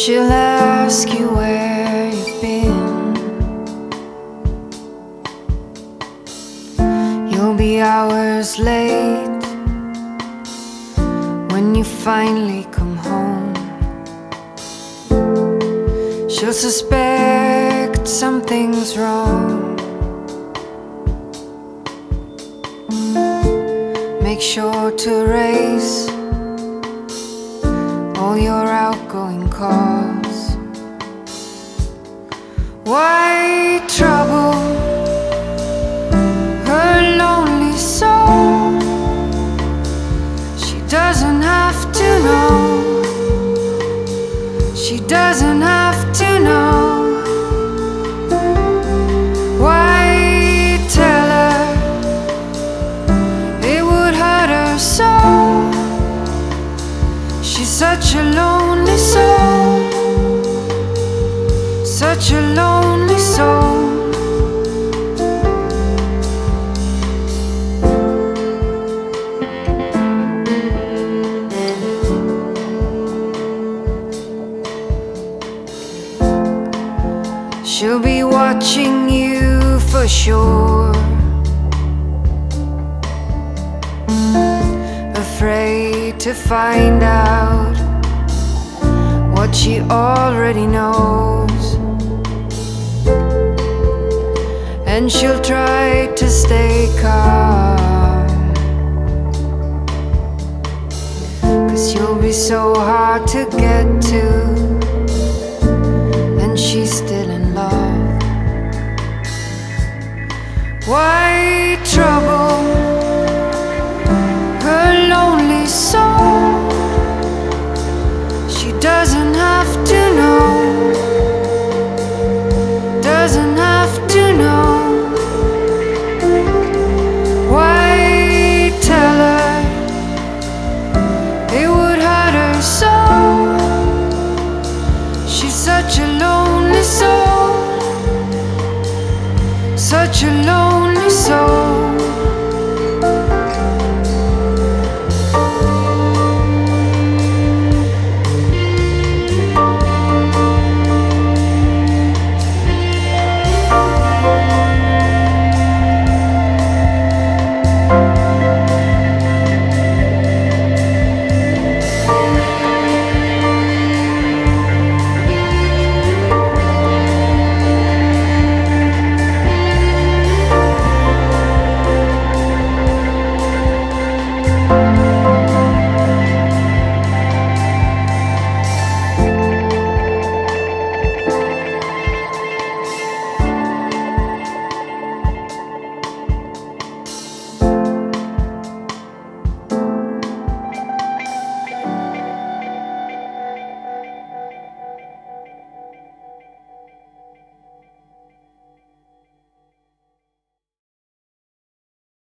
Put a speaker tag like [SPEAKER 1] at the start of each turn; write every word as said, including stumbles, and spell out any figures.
[SPEAKER 1] She'll ask you where you've been. You'll be hours late when you finally come home. She'll suspect something's wrong. Make sure to erase all your outgoing calls. Why trouble her lonely soul? She doesn't have to know. She doesn't have to know. Why tell her it would hurt her so? She's such a lonely soul, such a lonely soul. She'll be watching you for sure, afraid to find out what she already knows. And she'll try to stay calm, 'cause you'll be so hard to get to, and she's still in love. Why